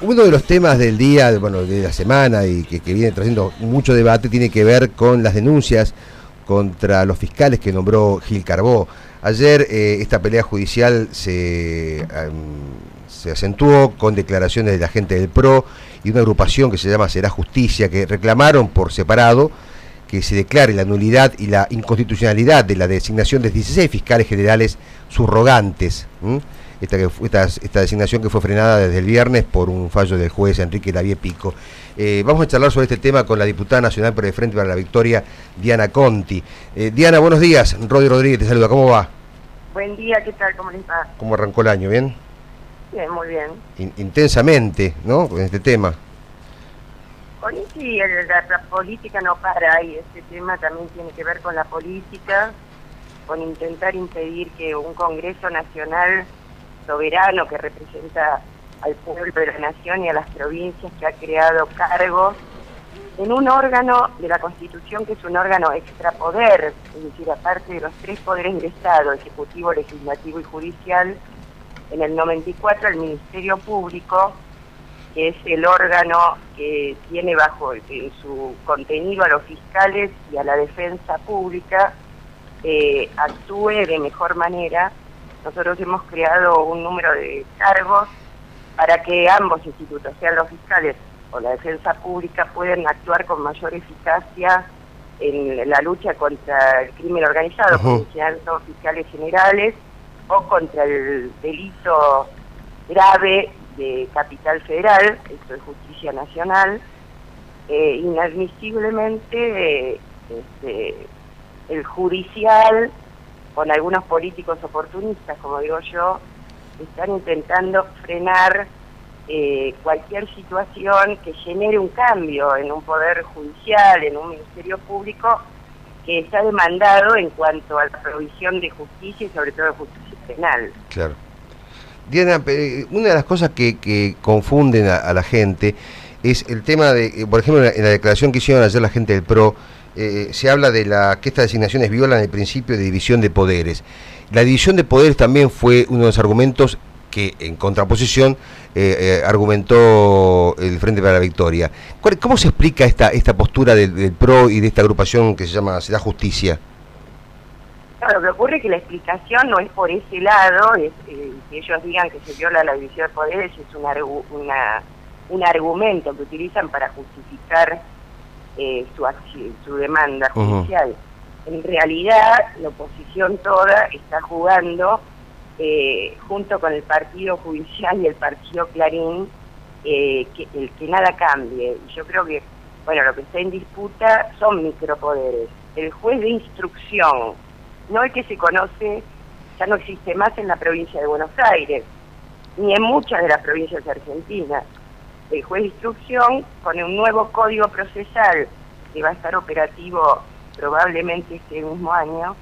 Uno de los temas del día, bueno, de la semana y que viene trayendo mucho debate tiene que ver con las denuncias contra los fiscales que nombró Gil Carbó. Ayer esta pelea judicial se acentuó con declaraciones de la gente del PRO y una agrupación que se llama Será Justicia, que reclamaron por separado que se declare la nulidad y la inconstitucionalidad de la designación de 16 fiscales generales subrogantes. Esta designación que fue frenada desde el viernes por un fallo del juez Enrique Lavie Pico. Vamos a charlar sobre este tema con la diputada nacional por el Frente para la Victoria, Diana Conti. Diana, buenos días. Rodi Rodríguez te saluda. ¿Cómo va? Buen día, ¿qué tal? ¿Cómo les va? ¿Cómo arrancó el año? ¿Bien? Bien, muy bien. Intensamente, ¿no? Con este tema. Hoy sí, la política no para y este tema también tiene que ver con la política, con intentar impedir que un Congreso Nacional soberano que representa al pueblo de la nación y a las provincias, que ha creado cargos en un órgano de la Constitución que es un órgano extrapoder, es decir, aparte de los tres poderes del Estado, ejecutivo, legislativo y judicial, en el 94 el Ministerio Público, que es el órgano que tiene bajo en su contenido a los fiscales y a la defensa pública, actúe de mejor manera. Nosotros hemos creado un número de cargos para que ambos institutos, sean los fiscales o la defensa pública, puedan actuar con mayor eficacia en la lucha contra el crimen organizado, como son fiscales generales, o contra el delito grave de Capital Federal, esto es Justicia Nacional. Inadmisiblemente el judicial, con algunos políticos oportunistas, como digo yo, están intentando frenar cualquier situación que genere un cambio en un poder judicial, en un ministerio público que está demandado en cuanto a la provisión de justicia y sobre todo de justicia penal. Claro. Diana, una de las cosas que confunden a la gente es el tema de, por ejemplo, en la declaración que hicieron ayer la gente del PRO, se habla de que estas designaciones violan el principio de división de poderes. La división de poderes también fue uno de los argumentos que, en contraposición, argumentó el Frente para la Victoria. ¿Cómo se explica esta postura del PRO y de esta agrupación que se llama Será Justicia? Claro, lo que ocurre es que la explicación no es por ese lado, que ellos digan que se viola la división de poderes es un argumento que utilizan para justificar su demanda judicial. En realidad, la oposición toda está jugando junto con el partido judicial y el partido Clarín, que nada cambie. Y yo creo que, bueno, lo que está en disputa son micropoderes. El juez de instrucción, no el que se conoce, ya no existe más en la provincia de Buenos Aires, ni en muchas de las provincias argentinas. El juez de instrucción, con un nuevo código procesal que va a estar operativo probablemente este mismo año,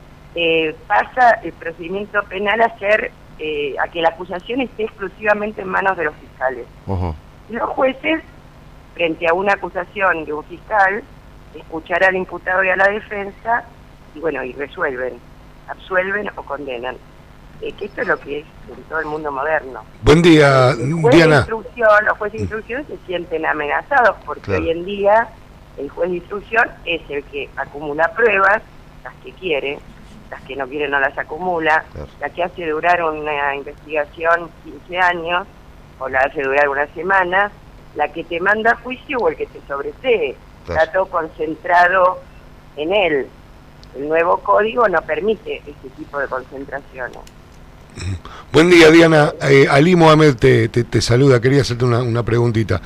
pasa el procedimiento penal a que la acusación esté exclusivamente en manos de los fiscales. Y los jueces, frente a una acusación de un fiscal, escucharán al imputado y a la defensa y bueno, y resuelven, absuelven o condenan. Que esto es lo que es en todo el mundo moderno. Buen día, Diana. Los jueces de instrucción se sienten amenazados porque hoy en día el juez de instrucción es el que acumula pruebas, las que quiere, las que no quiere no las acumula, la que hace durar una investigación 15 años o la hace durar una semana, la que te manda a juicio o el que te sobresee. Está todo concentrado en él. El nuevo código no permite este tipo de concentraciones. Buen día, Diana. Ali Mohamed te saluda. Quería hacerte una preguntita.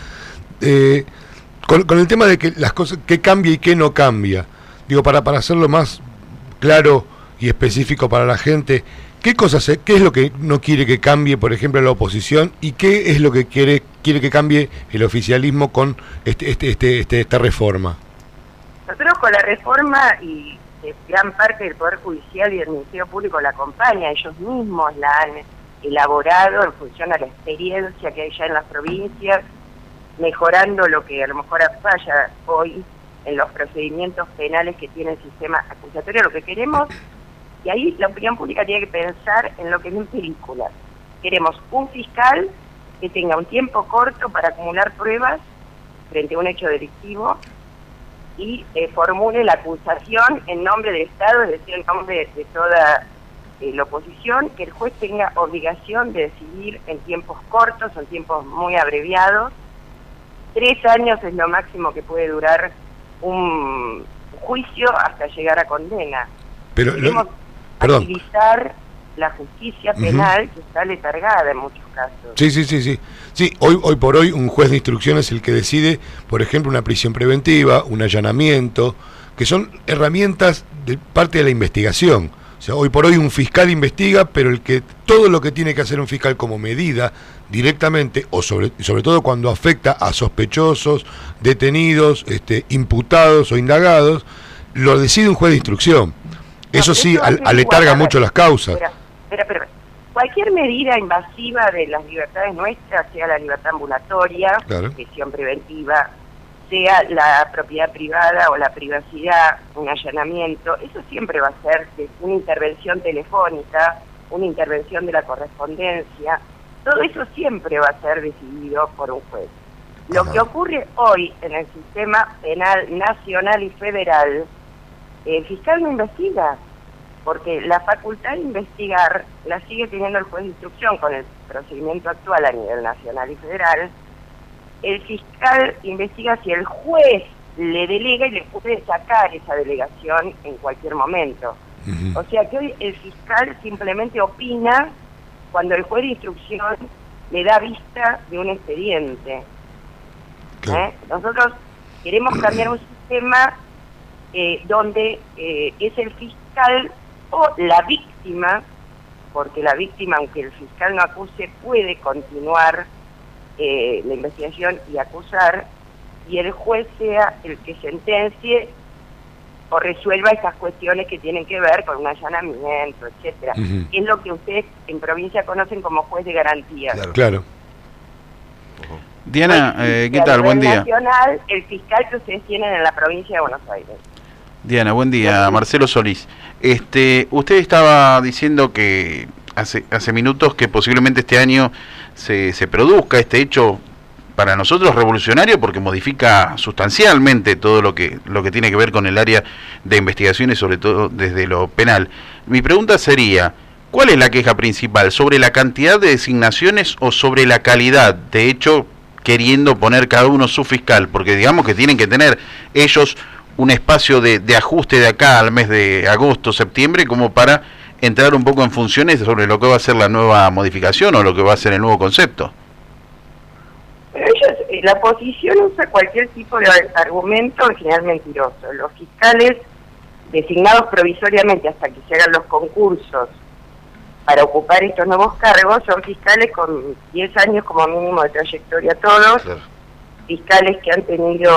Con el tema de que las cosas, qué cambia y qué no cambia, digo, para hacerlo más claro y específico para la gente, ¿qué es lo que no quiere que cambie, por ejemplo, la oposición, y qué es lo que quiere que cambie el oficialismo con esta reforma? Nosotros con la reforma y gran parte del Poder Judicial y del Ministerio Público la acompaña, ellos mismos la han elaborado en función a la experiencia que hay ya en las provincias, mejorando lo que a lo mejor falla hoy en los procedimientos penales que tiene el sistema acusatorio. Lo que queremos, y ahí la opinión pública tiene que pensar en lo que es en películas. Queremos un fiscal que tenga un tiempo corto para acumular pruebas frente a un hecho delictivo y formule la acusación en nombre del Estado, es decir, en nombre de toda la oposición, que el juez tenga obligación de decidir en tiempos cortos, en tiempos muy abreviados. 3 años es lo máximo que puede durar un juicio hasta llegar a condena. Pero queremos agilizar la justicia penal, que está letargada en muchos casos. Sí, hoy por hoy un juez de instrucción es el que decide, por ejemplo, una prisión preventiva, un allanamiento, que son herramientas de parte de la investigación. O sea, hoy por hoy un fiscal investiga, pero todo lo que tiene que hacer un fiscal como medida directamente, o sobre todo cuando afecta a sospechosos, detenidos, imputados o indagados, lo decide un juez de instrucción. Eso sí, aletarga mucho las causas. Espera. Cualquier medida invasiva de las libertades nuestras, sea la libertad ambulatoria, prisión preventiva, sea la propiedad privada o la privacidad, un allanamiento, eso siempre va a ser una intervención telefónica, una intervención de la correspondencia, todo eso siempre va a ser decidido por un juez. Lo que ocurre hoy en el sistema penal nacional y federal, el fiscal no investiga, porque la facultad de investigar la sigue teniendo el juez de instrucción con el procedimiento actual a nivel nacional y federal. El fiscal investiga si el juez le delega y le puede sacar esa delegación en cualquier momento. O sea que hoy el fiscal simplemente opina cuando el juez de instrucción le da vista de un expediente. Nosotros queremos cambiar un sistema donde es el fiscal o la víctima, porque la víctima, aunque el fiscal no acuse, puede continuar la investigación y acusar, y el juez sea el que sentencie o resuelva esas cuestiones que tienen que ver con un allanamiento, etcétera. Es lo que ustedes en provincia conocen como juez de garantía. Claro. Diana, ¿qué tal? Buen día. Nacional, el fiscal que ustedes tienen en la provincia de Buenos Aires. Diana, buen día. Marcelo Solís. Usted estaba diciendo que hace minutos que posiblemente este año se produzca este hecho para nosotros revolucionario, porque modifica sustancialmente todo lo que tiene que ver con el área de investigaciones, sobre todo desde lo penal. Mi pregunta sería, ¿cuál es la queja principal? ¿Sobre la cantidad de designaciones o sobre la calidad? De hecho, queriendo poner cada uno su fiscal, porque digamos que tienen que tener ellos un espacio de ajuste de acá al mes de agosto, septiembre, como para entrar un poco en funciones sobre lo que va a ser la nueva modificación o lo que va a ser el nuevo concepto. Pero ellos, la oposición usa cualquier tipo de argumento, en general mentiroso. Los fiscales designados provisoriamente hasta que se hagan los concursos para ocupar estos nuevos cargos son fiscales con 10 años como mínimo de trayectoria todos, fiscales que han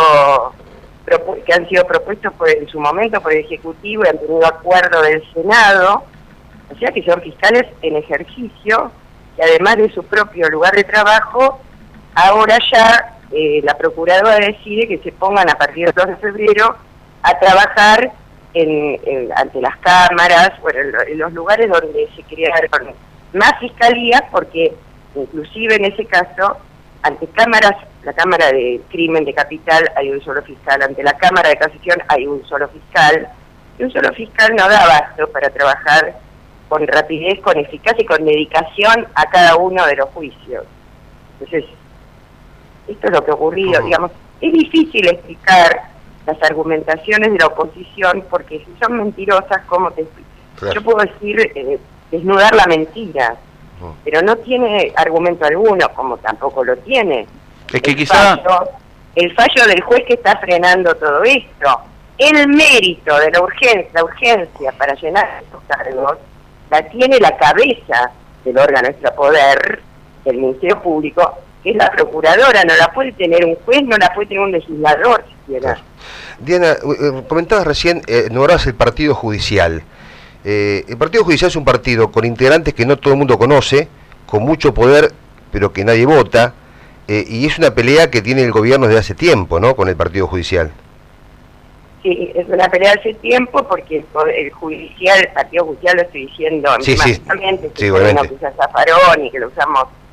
sido propuestos en su momento por el Ejecutivo y han tenido acuerdo del Senado, o sea que son fiscales en ejercicio, y además de su propio lugar de trabajo, ahora ya la Procuradora decide que se pongan a partir del 2 de febrero a trabajar ante las cámaras, en los lugares donde se crearon más fiscalías, porque inclusive en ese caso, ante cámaras, la Cámara de Crimen de Capital hay un solo fiscal, ante la Cámara de Casación hay un solo fiscal, y un solo fiscal no da abasto para trabajar con rapidez, con eficacia y con dedicación a cada uno de los juicios. Entonces, esto es lo que ha ocurrido, digamos, es difícil explicar las argumentaciones de la oposición, porque si son mentirosas, ¿cómo te explico? Yo puedo decir, desnudar la mentira, pero no tiene argumento alguno, como tampoco lo tiene. Es que el fallo del juez que está frenando todo esto, el mérito de la urgencia para llenar estos cargos, la tiene la cabeza del órgano extrapoder, del Ministerio Público, que es la Procuradora, no la puede tener un juez, no la puede tener un legislador siquiera. Diana, comentabas recién, nombrabas el Partido Judicial. El Partido Judicial es un partido con integrantes que no todo el mundo conoce, con mucho poder, pero que nadie vota, y es una pelea que tiene el gobierno desde hace tiempo, ¿no?, con el Partido Judicial. Sí, es una pelea hace tiempo, porque el Partido Judicial, lo estoy diciendo emblemáticamente, que se usa Zaffaroni, que lo usamos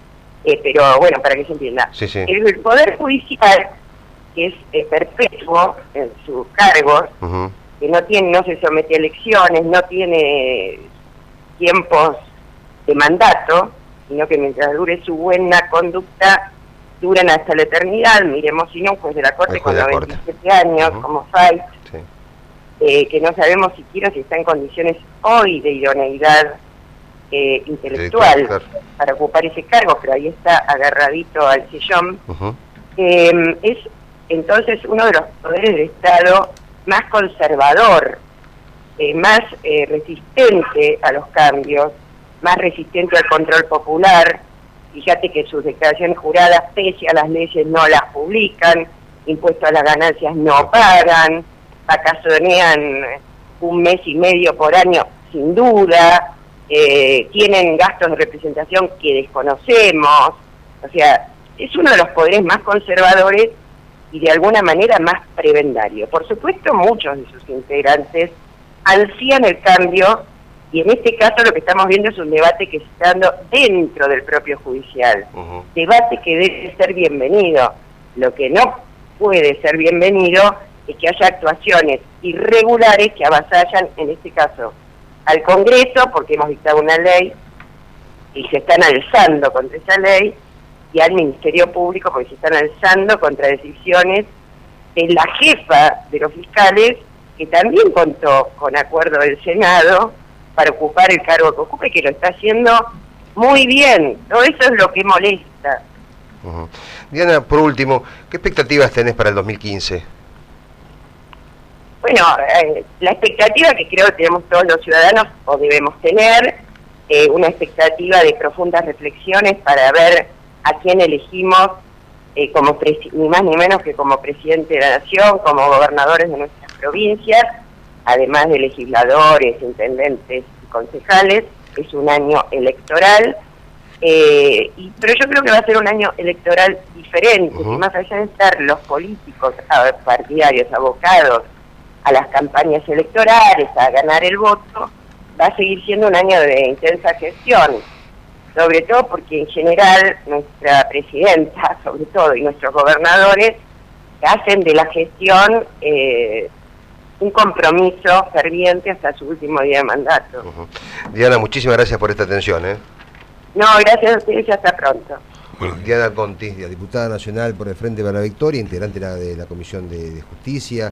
pero bueno, para que se entienda. Sí, sí. El Poder Judicial, que es perpetuo en sus cargos, que no se somete a elecciones, no tiene tiempos de mandato, sino que mientras dure su buena conducta, duran hasta la eternidad. Miremos si no, un juez de la Corte con 97 años, como Fait, que no sabemos siquiera si está en condiciones hoy de idoneidad intelectual para ocupar ese cargo, pero ahí está agarradito al sillón. Es entonces uno de los poderes del Estado más conservador, más resistente a los cambios, más resistente al control popular. Fíjate que sus declaraciones juradas, pese a las leyes, no las publican, impuestos a las ganancias no pagan, vacacionean 1 mes y medio por año sin duda, tienen gastos de representación que desconocemos. O sea, es uno de los poderes más conservadores y de alguna manera más prebendario. Por supuesto, muchos de sus integrantes ansían el cambio, y en este caso lo que estamos viendo es un debate que se está dando dentro del propio judicial. Debate que debe ser bienvenido. Lo que no puede ser bienvenido es que haya actuaciones irregulares que avasallan, en este caso, al Congreso, porque hemos dictado una ley y se están alzando contra esa ley, y al Ministerio Público, porque se están alzando contra decisiones de la jefa de los fiscales, que también contó con acuerdo del Senado para ocupar el cargo que ocupa y que lo está haciendo muy bien. Todo eso es lo que molesta. Diana, por último, ¿qué expectativas tenés para el 2015? Bueno, la expectativa que creo que tenemos todos los ciudadanos, o debemos tener, una expectativa de profundas reflexiones para ver a quién elegimos como ni más ni menos que como presidente de la Nación, como gobernadores de nuestras provincias, además de legisladores, intendentes y concejales. Es un año electoral, pero yo creo que va a ser un año electoral diferente, que más allá de estar los políticos partidarios abocados a las campañas electorales, a ganar el voto, va a seguir siendo un año de intensa gestión, sobre todo porque en general nuestra presidenta, sobre todo, y nuestros gobernadores, hacen de la gestión un compromiso ferviente hasta su último día de mandato. Diana, muchísimas gracias por esta atención. No, gracias a ustedes y hasta pronto. Diana Conti, diputada nacional por el Frente para la Victoria, integrante de la Comisión de Justicia.